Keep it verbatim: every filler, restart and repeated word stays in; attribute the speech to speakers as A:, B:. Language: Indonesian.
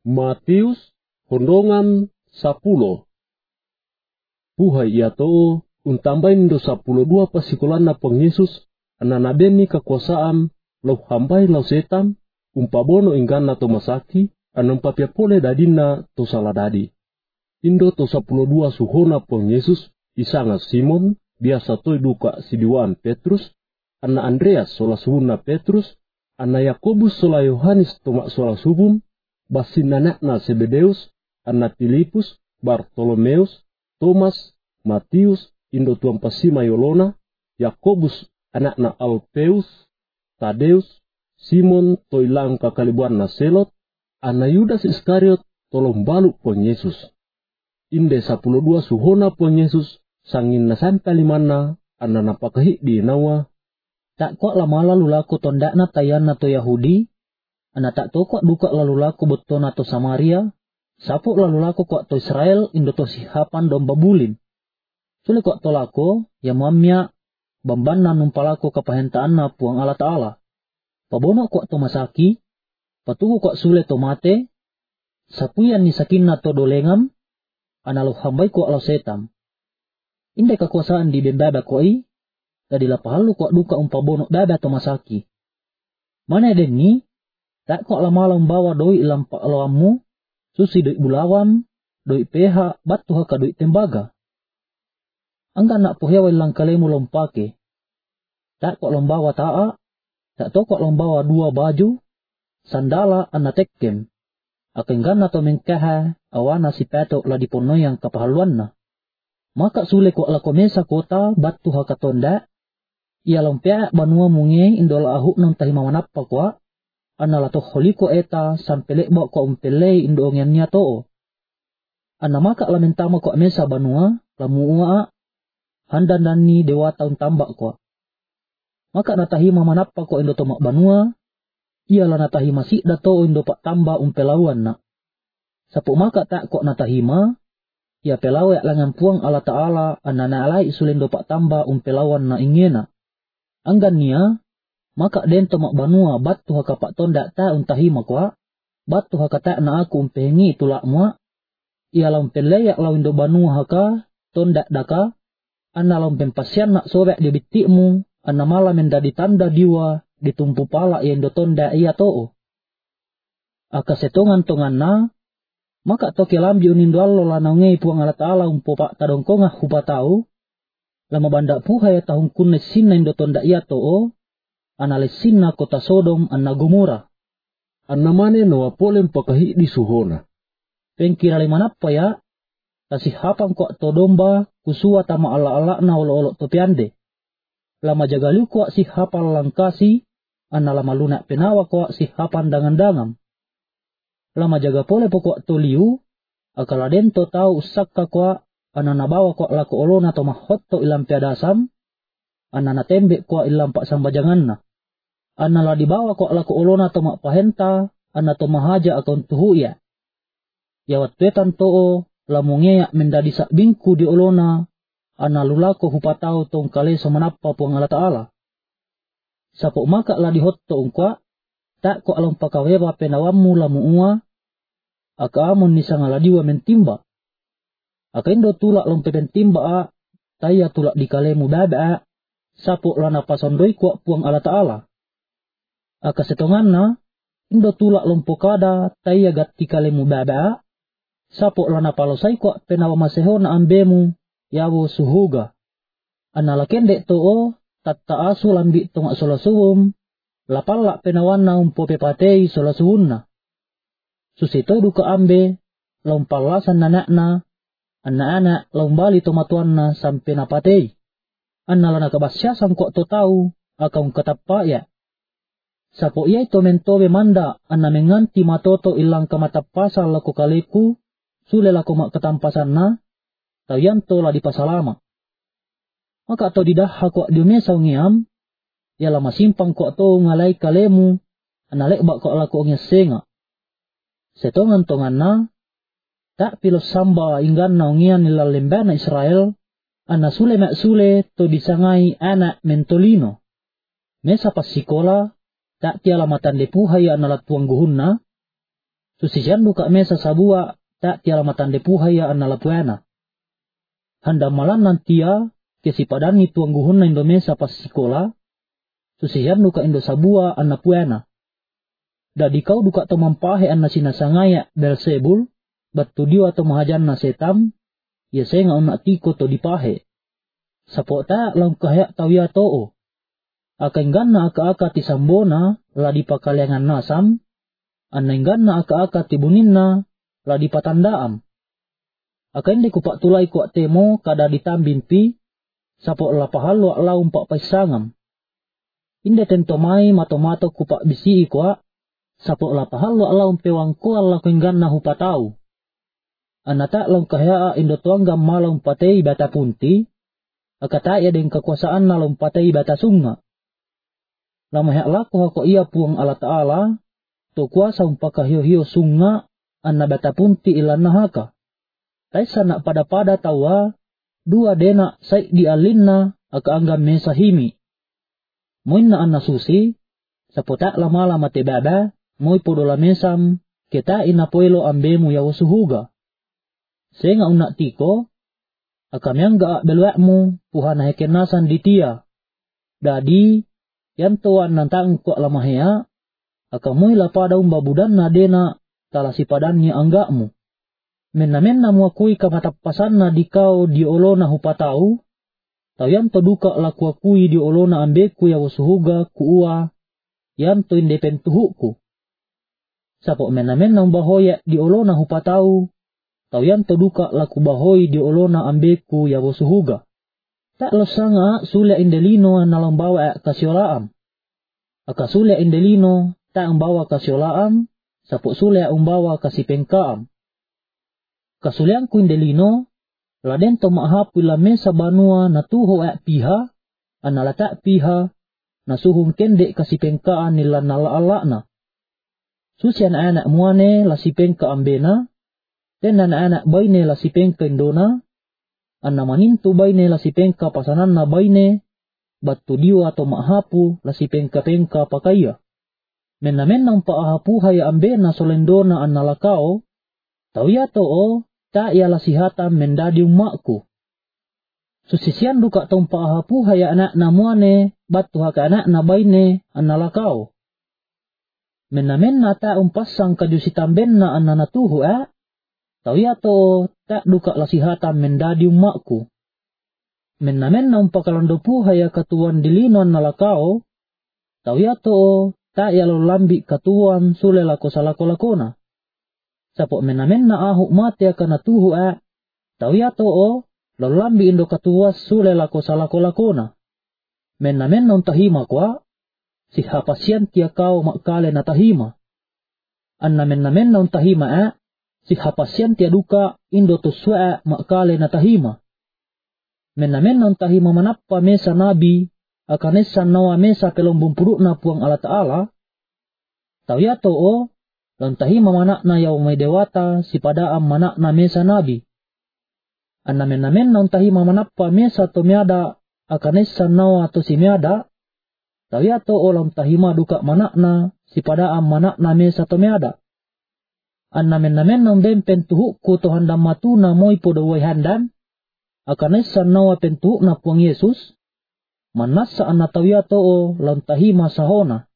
A: Matius hondongan sapulo. Puhai ia to untambain do sapulo dua pasikulanna peng Yesus anana beni kekuasaan lau hambai lau setan umpabono ingganna to masaki anam papia pole dadina to saladadi. Indo to sapulo dua suhona peng Yesus isanga Simon biasa toy duka sidiwan Petrus anna Andreas sola suhuna Petrus anna Yakobus sola Yohanes tomak sola subum basin anakna Zebedeus, anna Filipus, Bartolomeus, Thomas, Matius, indo tuan pasima Yolona, Yakobus, anakna Alpeus, Tadeus, Simon toilang kakalibuan na Selot, anna Yudas Iskariot tolong baluk pon Yesus. Inde sapuluh dua suhona pon Yesus, sangin na sampai limana, anna napakahi di nawa.
B: Tak kok lama lalu laku tondakna tayan to Yahudi, ana tak to kok duka lalu laku beton atau Samaria, sapu lalu laku kok to Israel indo to sihapan domba bulin. Sule kok to lako, ya mamnya, bambanna numpalako kapahentaan na puang Allah Ta'ala. Pabono kok to masaki, patugu kok sule to mate, sapuyan ni sakinna to dolengam, analu hambai kok alo setam. Inde kekuasaan di dendada koi, dadi lapahalu kok duka umpabono dada to masaki. Mana deni? Tak kok lama bawa doi ilam pak lawamu, susi doi bulawam, doi peha, batu haka doi tembaga. Angka nak puhewa ilang kalemu lompake. Tak kok lombawa taa, tak to kok lombawa dua baju, sandala anna tekkem. Akan gana to mengkaha, awana si petok la dipono yang kapahaluanna. Maka sule kok la komesa kota, batu haka tonda, ia lompea banua munge indola ahuk nang tahima manappa kwa, anna la to holiko eta sampelek mo ko umpelei indo ongennya to. Anna maka la mentama ko mesa banua la muua handa nani dewa taun tambak ko. Maka natahi manappa ko indo tomak banua ia la natahi masik dato indo pak tamba umpelauan na. Sapu maka tak ko natahima ia pelawe langan puang Allah Ta'ala anna na alai isulindo pak tamba umpelawan na ingena. Anggan nia maka den tomak banua batu haka pak tonda ta untahima kwa, batu haka ta na aku umpehengi tulak mua, ia lau umpeleyak lau indo banua haka, tonda daka, anna lau umpempasian nak sobek di bitikmu, anna malah mendadi tanda diwa, ditumpu pala ia indo tonda ia to'o. Aka setongan tongan na, maka toke lambi unindo allo lanaungei puang Allah Ta'ala umpo pak tadongkongah hupa tau, lama bandak puhaya tahun kunne sinna indo tonda ia to'o, analisinna kota Sodom anna Gomora.
A: Anna mane nawa polem pakahi di suhona.
B: Pengkira limanappa ya, kasih hapang kok to domba kusua tama ala-ala na olo-olo to piande. Lama jagalu kok si hapal langkasi, anna lama lunak penawa kok si hapan dangan-dangam. Lama jaga pole pokok to liu, akala den to tau usakka kok anna nabawa kok laku olona to mahotto ilam piadasam, anna natembe kok ilam pak sambajanganna. Anna la dibawa kok laku olona to mak pahenta, anna to mahaja akon tuhuya. Yawat petan to'o, lamungea mendadi sak bingku di olona, anna lulako hupatau tong kaleso manappa puang Allah Ta'ala. Sapok maka la dihotto ungkwa, tak kok alam pakawewa penawamu lamu ua, aka amon nisang aladiwa mentimba. Aka indo tulak lompe pentimba a, taya tulak di kalemu baba a, sapok lana pasondoi kuak puang Allah Ta'ala. Aka setonganna, indo tulak lompokada taya gatti kalemu baba, sapok lana palosai kuak penawa maseho na ambemu, yawo suhuga. Anala kendek to'o, tatta asu lambi tongak solasuhum, lapalak penawana umpo pepatei solasuhunna. Susito duka ambe, lompalasan nanakna, anak-anak lombali tomatuanna sampai napatei. Anala nakabasyasan kuak to tau, akang katapa ya. Sapo iya ito mentobe manda anna menganti matoto ilang kamatapasal lako kaleku, sule lako mak ketampasan na, tau yanto la di pasalama. Maka to didaha kok diumesa ngiam, ya lama simpang kok to ngalai kalemu, anna lekbak kok lako ngesenga. Setongan tongan na, tak pilos samba inggan na ngian nila lembana Israel, anna sule mak sule to disangai anak mentolino. Mesa pas sikola, tak tiala matan depuhaya analat tuang guhunna, Susisian duka mesa sabua tak tiala matande puhaya anala puana. Handa malan nantia kesipadani tuang guhuna indo mesa pas sekolah. Susisian duka indo sabua anna puana. Dadi kau duka to mampahe anna sinasangaya Belzebul, batu dio atau mahajan na setam, ya senga una tiko to dipahe. Sapo ta lang kahya tawya too. Akan ganna aka-aka ti sambona la di pakaliangan nasam, anay ganna aka-aka ti buninna la di patandaam. Akan di kupak tulay ko temo kada ditambimpi, sapo la pahalo laum pak paisangam. Inde tento mai mato-mato kupak bisi ikwa, sapo la pahalo laum pewang ko ala kuingganna hupatau. Anata lang kahya indo tuanggam malam patay bata punti, akataya dengan kekuasaan na lompatay bata sunga. Lamahyak lako hako iya puang ala ta'ala, to kuasa umpakahiyo-hiyo sunga, anna bata punti ilan nahaka. Taisa na pada-pada tawa, dua dena say di alinna, aka anggam mesa himi. Moin na anna susi, sapotak lamala mate baba, moy podola mesam, kita inapoilo ambemu ya usuhuga. Senga unak tiko, akamyang ga belwakmu puhana hekenasan ditia. Dadi, yan tuan nantang ko lamahya, akamoy lapada umbabudan na dena talasipadan niya anggakmu. Menna-menna muakui kamatapasan na dikau di olona hupatau, tau yan to duka lakuakui di olona ambeku ya wasuhuga kuua, yan to indepentuhuku. Sapo menna-menna umbahoya di olona hupatau, tau yan to duka laku bahoy di olona ambeku ya wosuhuga. Tak losanga sulia indelino na lambawa kasiolaam. Aka sulia indelino tak umbawa kasiolaam, sapo sulia umbawa kasipengkaam. Kasuliang ku indelino, laden to maahapu la mesa banua na tuho ak piha, analatak piha, na suhung kendek kasipengkaan nila nala-alakna. Susian anak muane la sipengkaam bena, dan anak-anak baine la sipengka indona, anna manintu baine la sipengka pasanan na baine, batu diwa atau mahapu la sipengka-pengka pakaya. Menna-menang paahapu haya ambena solendona anna lakao, tau ya too, tak ya la sihatam mendadi umakku. Susisian duka tong paahapu haya anak namuane, batu haka anak na baine anna lakao. Menna-menna ta umpasang kajusitam benna anna natuhu eh, tau ya to tak duka lasihatan mendadi umakku. Menna-menna umpakalondopu haya katuan dilinuan nalakao, tau ya to tak ya lolambi katuan sule lako salako-lakona. Sapok menna-menna ahuk mati akan natuhu a, tau ya to lolambi indo katuas sule lako salako-lakona. Menna-menna untahima kwa, si hapasyan tia kau makale natahima. Anna menna-menna untahima a, si hapasyan tia duka indo tuswa makale natahima. Menna-menna untahima manappa mesa nabi, akanesa nawa mesa pelombung puruk na puang ala ta'ala. Tau ya to o, lontahima manakna yaw may dewata si padaam manakna mesa nabi. Anna menna-menna untahima manappa mesa to miada, akanesa nawa to si miada. Tau ya to o lontahima duka manakna si padaam manakna mesa to miada. Anna menna-menna umbempen tuhukku to handam matuna moy podowai handam, akanesa nawa pentuhuk na puang Yesus, manasa anna tau ya to o lontahima sahona.